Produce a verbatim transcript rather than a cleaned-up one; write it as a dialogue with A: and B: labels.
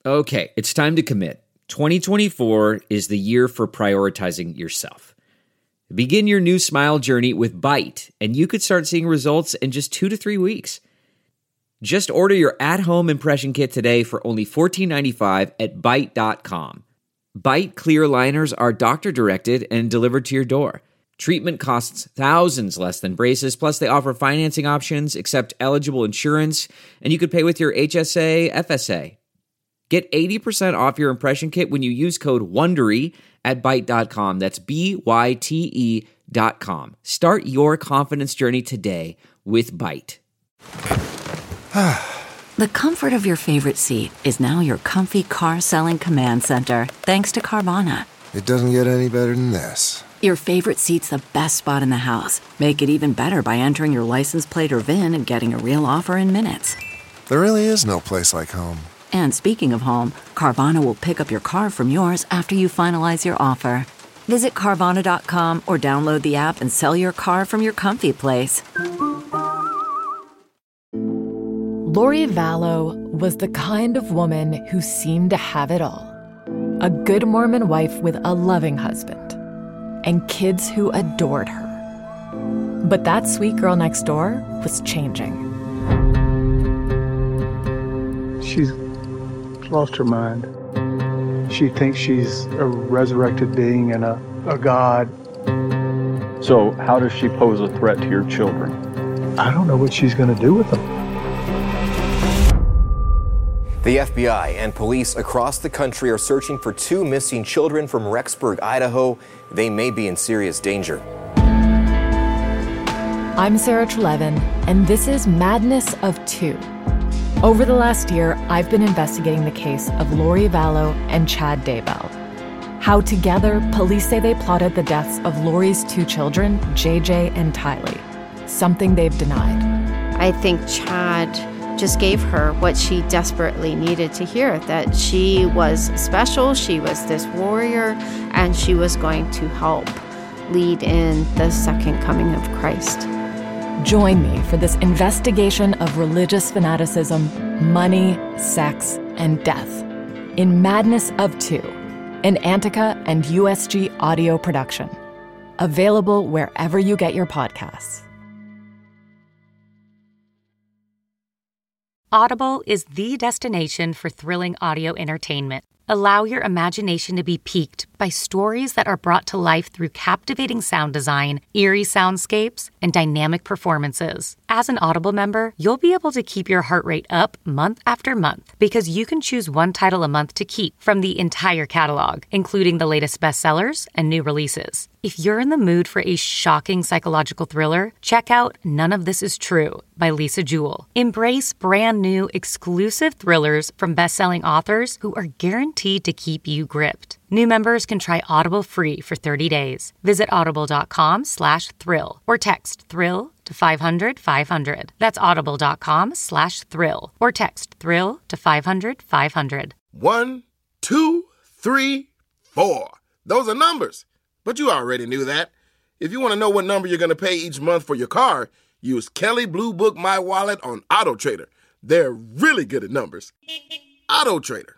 A: Okay, it's time to commit. twenty twenty-four is the year for prioritizing yourself. Begin your new smile journey with Byte, and you could start seeing results in just two to three weeks. Just order your at-home impression kit today for only fourteen ninety-five at byte dot com. Byte clear aligners are doctor-directed and delivered to your door. Treatment costs thousands less than braces, plus they offer financing options, accept eligible insurance, and you could pay with your H S A, F S A. Get eighty percent off your impression kit when you use code WONDERY at byte dot com. That's B Y T E dot com. Start your confidence journey today with Byte.
B: The comfort of your favorite seat is now your comfy car-selling command center, thanks to Carvana.
C: It doesn't get any better than this.
B: Your favorite seat's the best spot in the house. Make it even better by entering your license plate or V I N and getting a real offer in minutes.
C: There really is no place like home.
B: And speaking of home, Carvana will pick up your car from yours after you finalize your offer. Visit Carvana dot com or download the app and sell your car from your comfy place.
D: Lori Vallow was the kind of woman who seemed to have it all. A good Mormon wife with a loving husband, and kids who adored her. But that sweet girl next door was changing.
E: She's lost her mind. She thinks she's a resurrected being and a, a god.
F: So how does she pose a threat to your children?
E: I don't know what she's going to do with them.
G: The F B I and police across the country are searching for two missing children from Rexburg, Idaho. They may be in serious danger.
D: I'm Sarah Trelevin, and this is Madness of Two. Over the last year, I've been investigating the case of Lori Vallow and Chad Daybell. How together, police say they plotted the deaths of Lori's two children, J J and Tylee, something they've denied.
H: I think Chad just gave her what she desperately needed to hear, that she was special, she was this warrior, and she was going to help lead in the second coming of Christ.
D: Join me for this investigation of religious fanaticism, money, sex, and death in Madness of Two, an Antica and U S G audio production. Available wherever you get your podcasts.
I: Audible is the destination for thrilling audio entertainment. Allow your imagination to be piqued by stories that are brought to life through captivating sound design, eerie soundscapes, and dynamic performances. As an Audible member, you'll be able to keep your heart rate up month after month because you can choose one title a month to keep from the entire catalog, including the latest bestsellers and new releases. If you're in the mood for a shocking psychological thriller, check out None of This Is True by Lisa Jewell. Embrace brand new exclusive thrillers from best-selling authors who are guaranteed to keep you gripped. New members can try Audible free for thirty days. Visit audible.com slash thrill or text thrill to five hundred five hundred. That's audible.com slash thrill or text thrill to five hundred five hundred.
J: One, two, three, four. Those are numbers. But you already knew that. If you want to know what number you're going to pay each month for your car, use Kelley Blue Book My Wallet on AutoTrader. They're really good at numbers. AutoTrader.